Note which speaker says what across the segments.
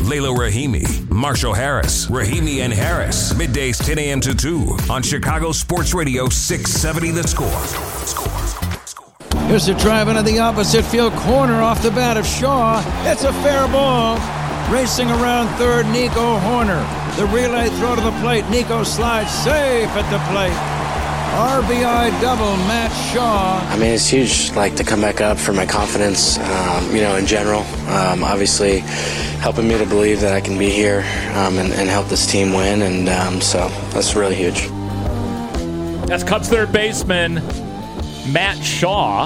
Speaker 1: Layla Rahimi, Marshall Harris, Rahimi and Harris. Middays 10 a.m. to 2 on Chicago Sports Radio 670 The Score.
Speaker 2: Here's the drive into the opposite field corner off the bat of Shaw. It's a fair ball. Racing around third, Nico Horner. The relay throw to the plate. Nico slides safe at the plate. RBI double, Matt Shaw.
Speaker 3: I mean, it's huge, to come back up for my confidence, in general. Obviously, helping me to believe that I can be here and help this team win, and so that's really huge.
Speaker 4: That's Cubs third baseman Matt Shaw.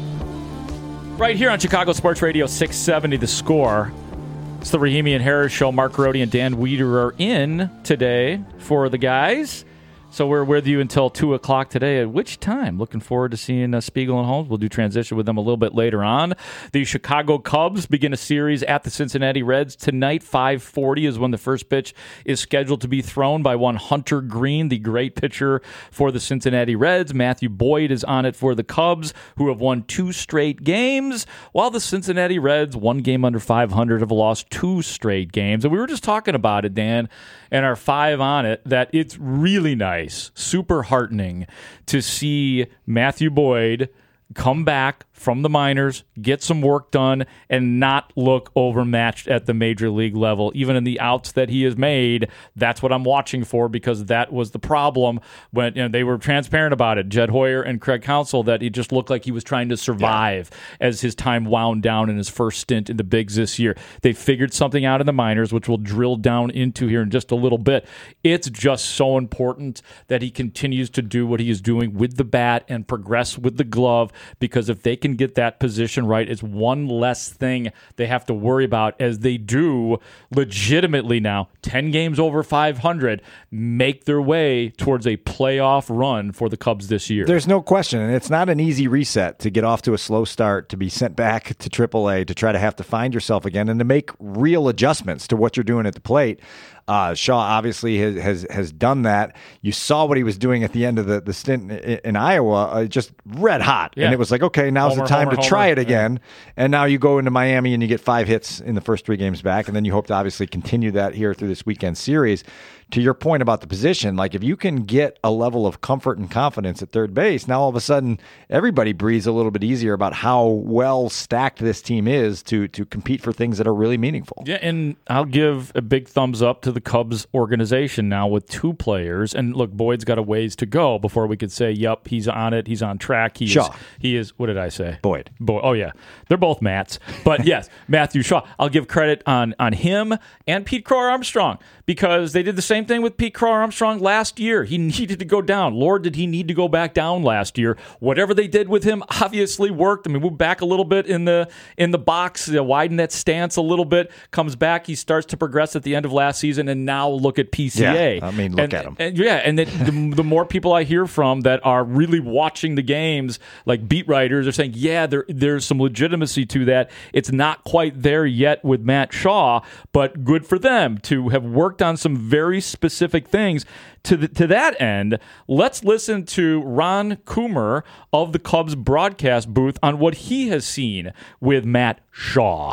Speaker 4: Right here on Chicago Sports Radio 670 The Score. It's the Rahimi and Harris Show. Mark Garodi and Dan Weeder are in today for the guys. So we're with you until 2 o'clock today, at which time? Looking forward to seeing Spiegel and Holmes. We'll do transition with them a little bit later on. The Chicago Cubs begin a series at the Cincinnati Reds tonight. 5:40 is when the first pitch is scheduled to be thrown by one Hunter Green, the great pitcher for the Cincinnati Reds. Matthew Boyd is on it for the Cubs, who have won 2 straight games, while the Cincinnati Reds, 1 game under 500, have lost 2 straight games. And we were just talking about it, Dan, and our 5 on it, that it's really nice, super heartening to see Matthew Boyd come back from the minors, get some work done, and not look overmatched at the major league level. Even in the outs that he has made, that's what I'm watching for, because that was the problem when they were transparent about it, Jed Hoyer and Craig Counsell, that he just looked like he was trying to survive as his time wound down in his first stint in the bigs this year. They figured something out in the minors, which we'll drill down into here in just a little bit. It's just so important that he continues to do what he is doing with the bat and progress with the glove, because if they can get that position right, it's one less thing they have to worry about, as they do legitimately now, 10 games over 500, make their way towards a playoff run for the Cubs this year.
Speaker 5: There's no question, and it's not an easy reset to get off to a slow start, to be sent back to AAA, to try to have to find yourself again, and to make real adjustments to what you're doing at the plate. Shaw obviously has done that. You saw what he was doing at the end of the stint in Iowa, just red hot. Yeah. And it was like, okay, now's the time to try it again. Yeah. And now you go into Miami and you get 5 hits in the first 3 games back, and then you hope to obviously continue that here through this weekend series. To your point about the position, if you can get a level of comfort and confidence at third base, now all of a sudden everybody breathes a little bit easier about how well stacked this team is to compete for things that are really meaningful.
Speaker 4: Yeah, and I'll give a big thumbs up to the Cubs organization now with 2 players. And look, Boyd's got a ways to go before we could say, yep, he's on it, he's on track. He is, what did I say?
Speaker 5: Boyd.
Speaker 4: Oh, yeah. They're both Matts. But yes, Matthew Shaw. I'll give credit on him and Pete Crow-Armstrong, because they did the same thing with Pete Crow-Armstrong last year. He needed to go down. Lord, did he need to go back down last year. Whatever they did with him obviously worked. I mean, move back a little bit in the box, widen that stance a little bit, comes back, he starts to progress at the end of last season, and now look at PCA.
Speaker 5: Yeah, I mean, look at him.
Speaker 4: And the more people I hear from that are really watching the games, like beat writers, are saying, yeah, there's some legitimacy to that. It's not quite there yet with Matt Shaw, but good for them to have worked on some very specific things. To that end, let's listen to Ron Coomer of the Cubs broadcast booth on what he has seen with Matt Shaw.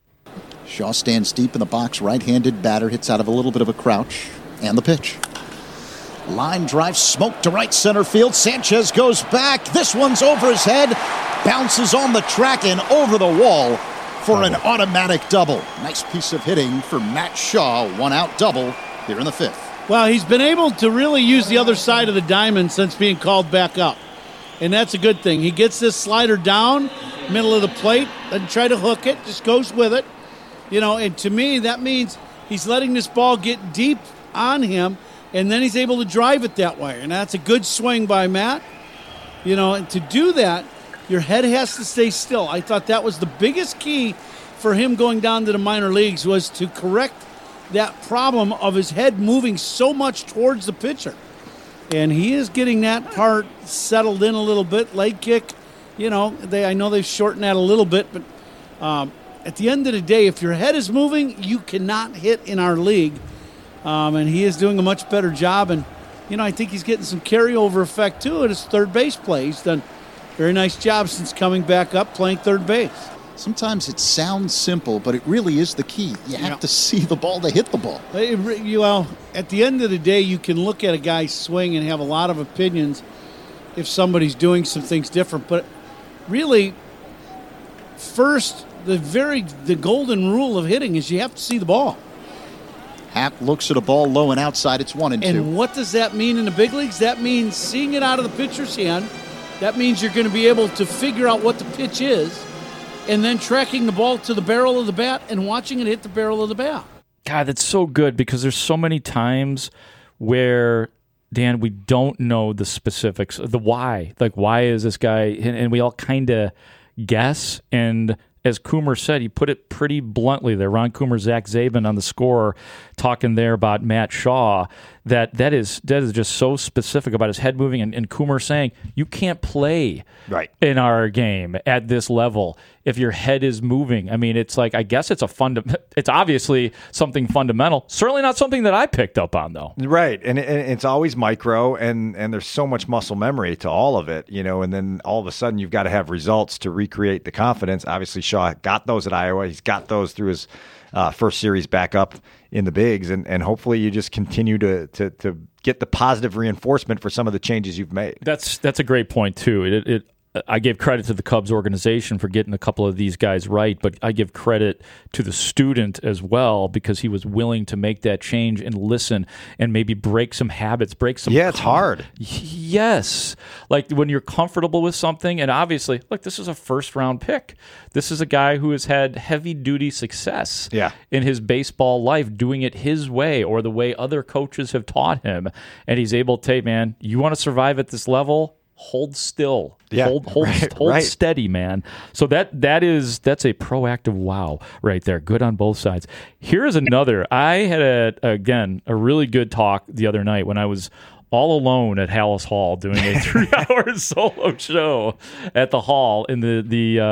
Speaker 6: Shaw stands deep in the box, right-handed batter, hits out of a little bit of a crouch, and the pitch. Line drive, smoke to right center field. Sanchez goes back. This one's over his head, bounces on the track and over the wall for an automatic double. Nice piece of hitting for Matt Shaw. 1-out double here in the 5th.
Speaker 7: Well, he's been able to really use the other side of the diamond since being called back up. And that's a good thing. He gets this slider down, middle of the plate, doesn't try to hook it, just goes with it. And to me, that means he's letting this ball get deep on him, and then he's able to drive it that way. And that's a good swing by Matt. And to do that, your head has to stay still. I thought that was the biggest key for him going down to the minor leagues, was to correct that problem of his head moving so much towards the pitcher. And he is getting that part settled in a little bit. Leg kick, I know they've shortened that a little bit, but at the end of the day, if your head is moving, you cannot hit in our league. And he is doing a much better job. And, I think he's getting some carryover effect, too, at his third base play. He's done a very nice job since coming back up, playing third base.
Speaker 6: Sometimes it sounds simple, but it really is the key. You have to see the ball to hit the ball.
Speaker 7: Well, at the end of the day, you can look at a guy's swing and have a lot of opinions if somebody's doing some things different. But really, first, the golden rule of hitting is you have to see the ball.
Speaker 6: Happ looks at a ball low and outside. It's 1-2.
Speaker 7: And what does that mean in the big leagues? That means seeing it out of the pitcher's hand. That means you're going to be able to figure out what the pitch is, and then tracking the ball to the barrel of the bat and watching it hit the barrel of the bat.
Speaker 4: God, that's so good because there's so many times where, Dan, we don't know the specifics, the why. Like, why is this guy? And we all kind of guess. And as Coomer said, he put it pretty bluntly there. Ron Coomer, Zach Zabin on the score talking there about Matt Shaw. That is just so specific about his head moving, and Coomer saying you can't play in our game at this level if your head is moving. I mean, it's like, I guess it's it's obviously something fundamental. Certainly not something that I picked up on, though.
Speaker 5: Right, and it's always micro, and there's so much muscle memory to all of it, and then all of a sudden you've got to have results to recreate the confidence. Obviously, Shaw got those at Iowa. He's got those through his first series back up in the bigs, and hopefully you just continue to get the positive reinforcement for some of the changes you've made.
Speaker 4: That's a great point too. I gave credit to the Cubs organization for getting a couple of these guys right, but I give credit to the student as well because he was willing to make that change and listen and maybe break some habits,
Speaker 5: it's hard.
Speaker 4: Yes. Like when you're comfortable with something, and obviously, look, this is a first-round pick. This is a guy who has had heavy-duty success in his baseball life, doing it his way or the way other coaches have taught him, and he's able to, hey, man, you want to survive at this level? Hold still. Hold steady, man. So that's a proactive wow right there. Good on both sides. Here's another. I had a really good talk the other night when I was all alone at Hallis Hall doing a 3-hour solo show at the Hall in the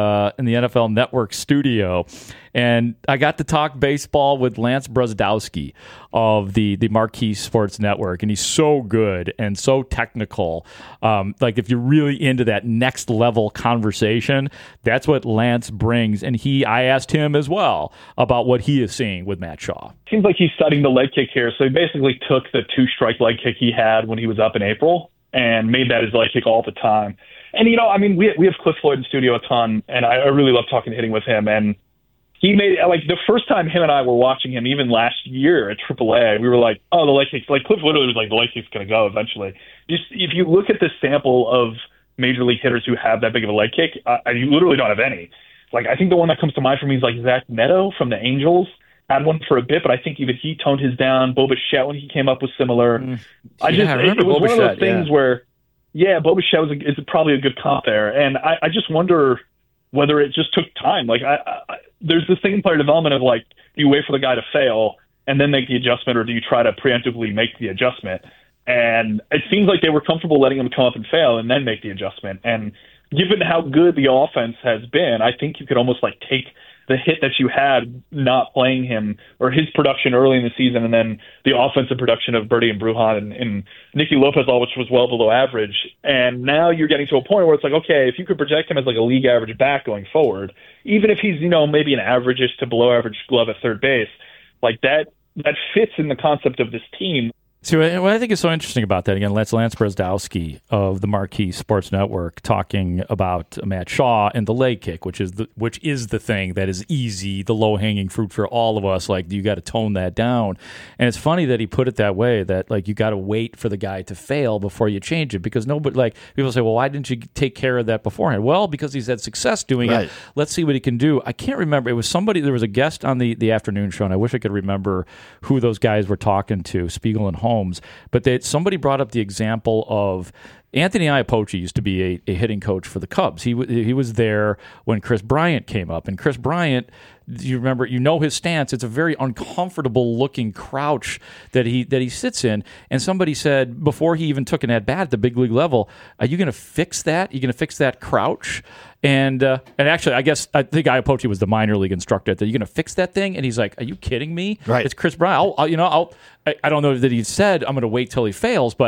Speaker 4: NFL Network studio. And I got to talk baseball with Lance Brzdowski of the Marquee Sports Network, and he's so good and so technical. Like if you're really into that next level conversation, that's what Lance brings. And I asked him as well about what he is seeing with Matt Shaw.
Speaker 8: Seems like he's studying the leg kick here. So he basically took the 2-strike leg kick he had when he was up in April and made that his leg kick all the time. And we have Cliff Floyd in studio a ton, and I really love talking hitting with him. And he made, like, the first time him and I were watching him, even last year at AAA, we were like, oh, the leg kick's, like, Cliff literally was like, the leg kick's going to go eventually. Just, if you look at the sample of major league hitters who have that big of a leg kick, you literally don't have any. Like, I think the one that comes to mind for me is, like, Zach Neto from the Angels. Had one for a bit, but I think even he toned his down. Bo Bichette, when he came up, was similar.
Speaker 4: I remember
Speaker 8: it was
Speaker 4: Bo
Speaker 8: one of
Speaker 4: Bichette,
Speaker 8: those things where, Bo Bichette is probably a good comp there. And I just wonder whether it just took time. Like, there's this thing in player development of, like, do you wait for the guy to fail and then make the adjustment, or do you try to preemptively make the adjustment? And it seems like they were comfortable letting him come up and fail and then make the adjustment. And given how good the offense has been, I think you could almost, like, take the hit that you had not playing him, or his production early in the season, and then the offensive production of Berti and Brujan and Nicky Lopez, all which was well below average. And now you're getting to a point where it's like, okay, if you could project him as like a league average back going forward, even if he's, maybe an average-ish to below average glove at third base, like that fits in the concept of this team.
Speaker 4: See, what I think is so interesting about that, again, that's Lance Brzdowski of the Marquee Sports Network talking about Matt Shaw and the leg kick, which is the thing that is easy, the low-hanging fruit for all of us. Like, you got to tone that down. And it's funny that he put it that way, that, like, you got to wait for the guy to fail before you change it. Because nobody, like, people say, well, why didn't you take care of that beforehand? Well, because he's had success doing it. Let's see what he can do. I can't remember. It was somebody, there was a guest on the afternoon show, and I wish I could remember who those guys were talking to, Spiegel and Holmes. But somebody brought up the example of Anthony Iapoce used to be a hitting coach for the Cubs. He was there when Chris Bryant came up. And Chris Bryant, you remember, his stance. It's a very uncomfortable looking crouch that he sits in. And somebody said before he even took an at bat at the big league level, "Are you going to fix that? Are you going to fix that crouch?" And actually, I think Iapoce was the minor league instructor. That, "Are you going to fix that thing?" And he's like, "Are you kidding me?
Speaker 5: Right.
Speaker 4: It's Chris Bryant. I don't know that he said I'm going to wait till he fails, but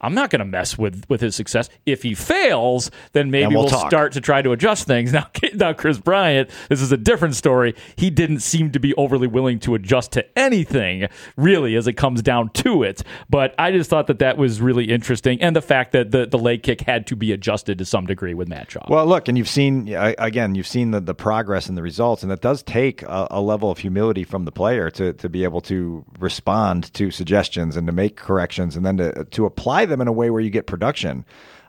Speaker 4: I'm not going to mess with his success. If he fails, then maybe we'll start to try to adjust things. Now, Chris Bryant, this is a different story. He didn't seem to be overly willing to adjust to anything, really, as it comes down to it. But I just thought that was really interesting, and the fact that the leg kick had to be adjusted to some degree with Matt Shaw.
Speaker 5: Well, look, and you've seen the progress and the results, and that does take a level of humility from the player to be able to respond to suggestions and to make corrections, and then to apply them in a way where you get production.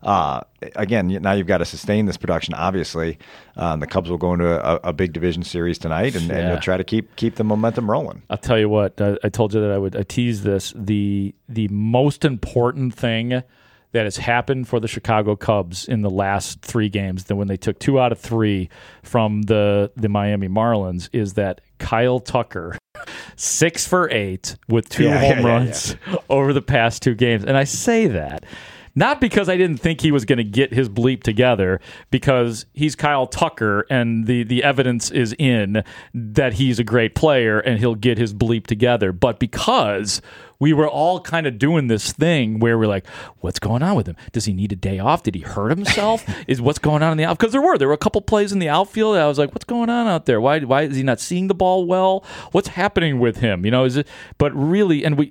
Speaker 5: Again, now you've got to sustain this production, obviously. The Cubs will go into a big division series tonight, and you'll try to keep the momentum rolling.
Speaker 4: I'll tell you what, I told you that I tease this. The most important thing that has happened for the Chicago Cubs in the last 3 games, then when they took 2 out of 3 from the Miami Marlins, is that Kyle Tucker, 6 for 8 with 2 home runs over the past 2 games. And I say that not because I didn't think he was going to get his bleep together, because he's Kyle Tucker and the evidence is in that he's a great player and he'll get his bleep together, but because we were all kind of doing this thing where we're like, what's going on with him? Does he need a day off? Did he hurt himself? What's going on in the outfield? Because there were a couple plays in the outfield that I was like, what's going on out there? Why is he not seeing the ball well? What's happening with him? But really, and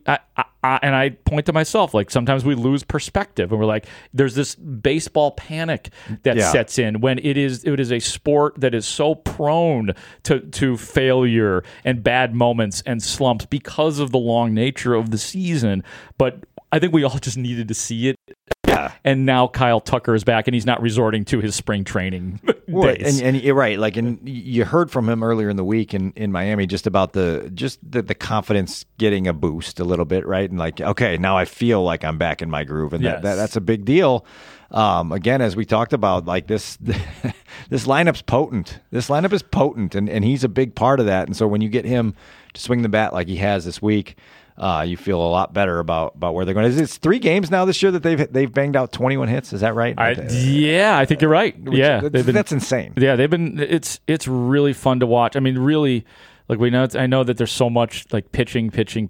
Speaker 4: I point to myself, like sometimes we lose perspective and we're like, there's this baseball panic that sets in when it is a sport that is so prone to failure and bad moments and slumps because of the long nature of the season. But I think we all just needed to see it. Yeah. And now Kyle Tucker is back, and he's not resorting to his spring training days.
Speaker 5: And you're right. And you heard from him earlier in the week in Miami just about the confidence getting a boost a little bit, right? And okay, now I feel like I'm back in my groove, and that's a big deal. Again, as we talked about, this lineup's potent. This lineup is potent, and he's a big part of that. And so when you get him to swing the bat like he has this week, you feel a lot better about where they're going. It's 3 games now this year that they've banged out 21 hits. Is that right?
Speaker 4: I think you're right.
Speaker 5: That's insane.
Speaker 4: Yeah, they've been. It's really fun to watch. I mean, really, I know that there's so much pitching.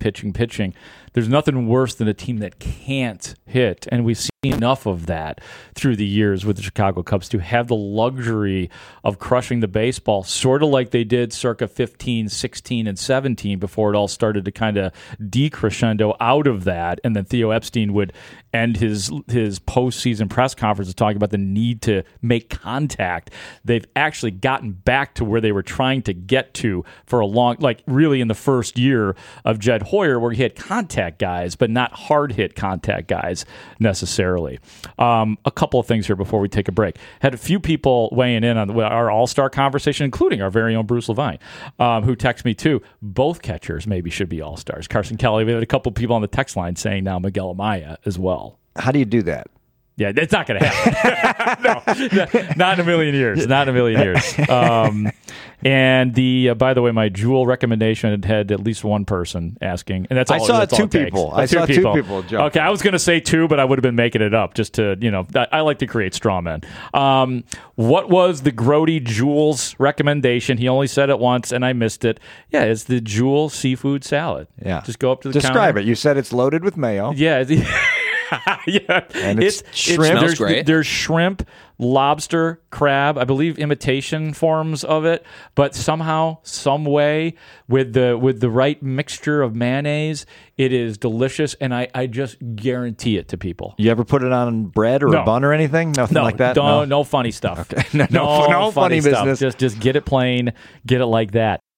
Speaker 4: There's nothing worse than a team that can't hit, and we've seen enough of that through the years with the Chicago Cubs to have the luxury of crushing the baseball, sort of like they did circa 15, 16, and 17 before it all started to kind of decrescendo out of that, and then Theo Epstein would end his postseason press conferences talking about the need to make contact. They've actually gotten back to where they were trying to get to for a long, really in the first year of Jed Hoyer, where he had contact guys, but not hard hit contact guys necessarily. A couple of things here before we take a break. Had a few people weighing in on our All-Star conversation, including our very own Bruce Levine, who texted me too. Both catchers maybe should be All-Stars. Carson Kelly, we had a couple of people on the text line saying now Miguel Amaya as well.
Speaker 5: How do you do that?
Speaker 4: Yeah, it's not going to happen. No, not in a million years. Not in a million years. And by the way, my Jewel recommendation had at least one person asking, and that's all.
Speaker 5: I saw
Speaker 4: that's
Speaker 5: two people. I saw two people. Jump.
Speaker 4: Okay, I was going to say 2, but I would have been making it up just to, I like to create straw men. What was the Grody Jewel's recommendation? He only said it once, and I missed it. Yeah, it's the Jewel seafood salad.
Speaker 5: Yeah,
Speaker 4: just go up to the counter.
Speaker 5: Describe it. You said it's loaded with mayo.
Speaker 4: Yeah. Yeah,
Speaker 5: and it's shrimp.
Speaker 4: There's shrimp, lobster, crab, I believe imitation forms of it, but somehow, some way, with the right mixture of mayonnaise, it is delicious, and I just guarantee it to people.
Speaker 5: You ever put it on bread or a bun or anything? Nothing like that?
Speaker 4: No funny stuff.
Speaker 5: Okay. No funny
Speaker 4: stuff.
Speaker 5: business.
Speaker 4: Just get it plain, get it like that.